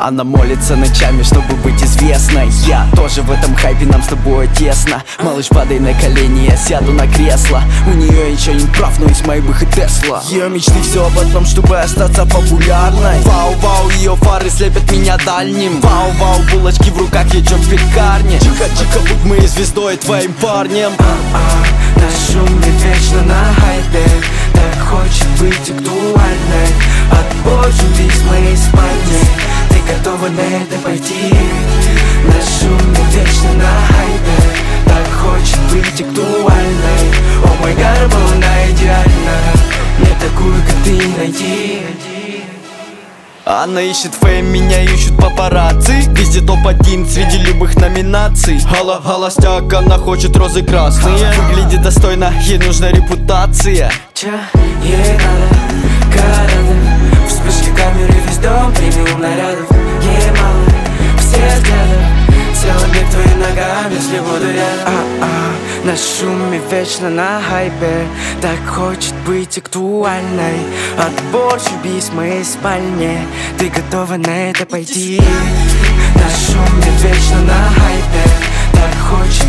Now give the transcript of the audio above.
Она молится ночами, чтобы быть известной. Я тоже в этом хайпе, нам с тобой тесно. Малыш, падай на колени, я сяду на кресло. У нее ничего не прав, но есть Майбах и Тесла. Ее мечты все об одном, чтобы остаться популярной. Вау-вау, ее фары слепят меня дальним. Вау-вау, булочки в руках, я чё в пекарне. Чиха-чиха, будь моей звездой, твоим парнем. Наш шум не вечно на хайпе, так хочет быть актуальной. Отбор любви с моей спальни, ты готова на это пойти? Наш шум не вечно на хайпе, так хочет быть актуальной. О мой гад, она идеальна, мне такую, как ты, найти. Она ищет фейм, меня ищут папарацци. Везде топ-1 среди любых номинаций. Холостяк, она хочет розы красные. Выглядит достойно, ей нужна репутация. Ей надо города, вспышки камеры, весь дом премиум нарядов. Ей мало всех взглядов, целый мир твоим ногам, если буду рядом. Наш шум вечно на хайпе, так хочет быть актуальной. Отбор убийц в моей спальне, ты готова на это пойти? Наш шум вечно на хайпе, так хочет